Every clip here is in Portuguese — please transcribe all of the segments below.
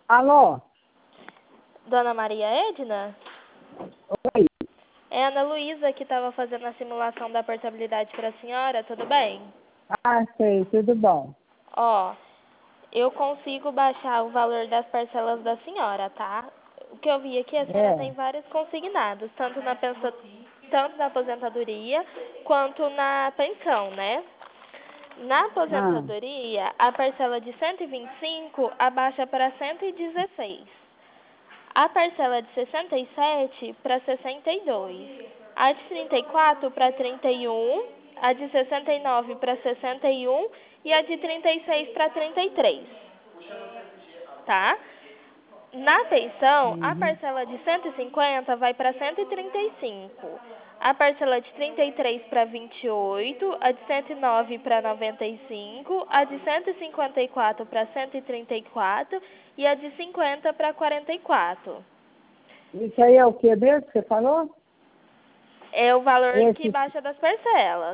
Alô? Dona Maria Edna? Oi. É a Ana Luísa que estava fazendo a simulação da portabilidade para a senhora, tudo bem? Ah, sei, tudo bom. Ó, eu consigo baixar o valor das parcelas da senhora, tá? O que eu vi aqui, a senhora tem vários consignados, tanto na aposentadoria quanto na pensão, né? Na aposentadoria, a parcela de 125 abaixa para 116. A parcela de 67 para 62. A de 34 para 31. A de 69 para 61. E a de 36 para 33. Tá? Na pensão, a parcela de 150 vai para 135. A parcela de 33 para 28, a de 109 para 95, a de 154 para 134 e a de 50 para 44. Isso aí é o que mesmo que você falou? É o valor que baixa das parcelas.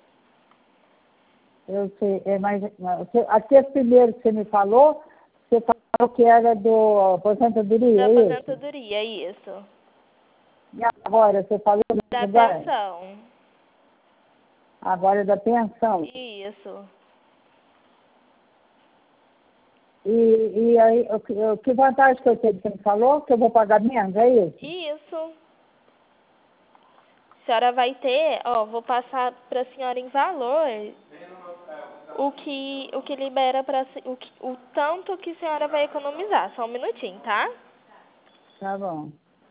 Eu sei, aquele primeiro que você me falou, você falou que era do aposentadoria, Da é isso? aposentadoria, isso. E agora, você falou Da pensão. Agora é da pensão. Isso. E aí, que vantagem que eu tenho que você me falou? Que eu vou pagar menos, é isso? Isso. A senhora vai ter, vou passar para a senhora em valor o que libera para o tanto que a senhora vai economizar. Só um minutinho, tá? Tá bom.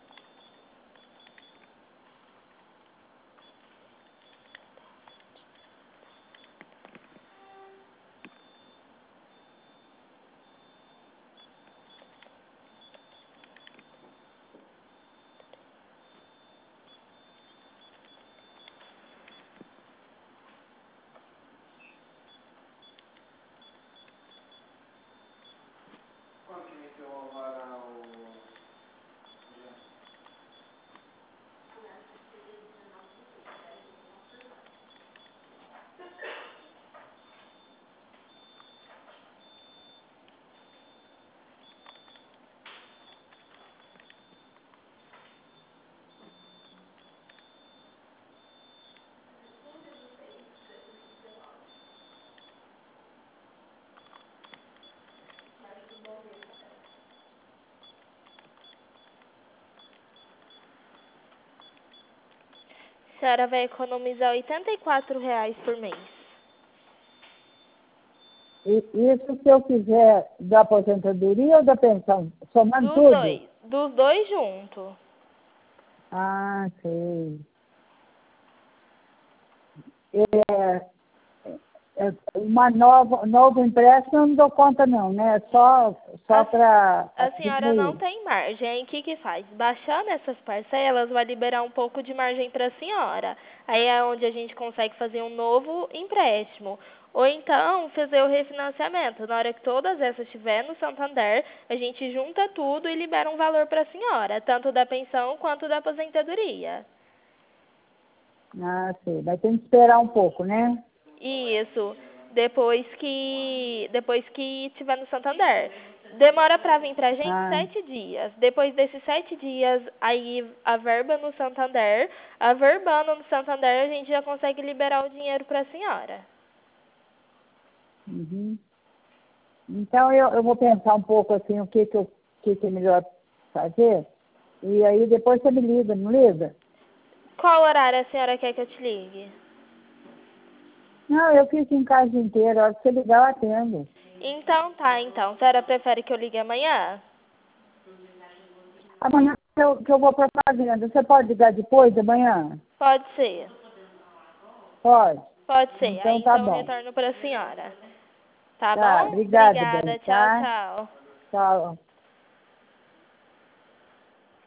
A senhora vai economizar R$ 84,00 por mês. E isso se eu quiser da aposentadoria ou da pensão? Somando Dos tudo? dois. Dos dois juntos. Ah, sei. Novo empréstimo eu não dou conta não, né? Só para A senhora não diminuir. tem margem. O que faz? Baixando essas parcelas vai liberar um pouco de margem para a senhora. Aí é onde a gente consegue fazer um novo empréstimo. Ou então fazer o refinanciamento. Na hora que todas essas estiverem no Santander, a gente junta tudo e libera um valor para a senhora, tanto da pensão quanto da aposentadoria. Ah, sei. Vai ter que esperar um pouco, né? Isso. Depois que tiver no Santander. Demora para vir pra gente 7 dias. Depois desses 7 dias, aí a verba no Santander. A verbando no Santander, a gente já consegue liberar o dinheiro para a senhora. Uhum. Então eu vou pensar um pouco assim o que é melhor fazer. E aí depois você me liga, não liga? Qual horário a senhora quer que eu te ligue? Não, eu fico em casa inteira. A hora que você ligar, eu atendo. Então tá, então. A senhora prefere que eu ligue amanhã? Amanhã que eu vou para a fazenda. Você pode ligar depois, de manhã? Pode ser. Pode. Pode ser. Então Aí tá então eu bom. retorno para a senhora. Tá Tá, bom? obrigada, bem, Obrigada. Tchau, tá? tchau. Tchau.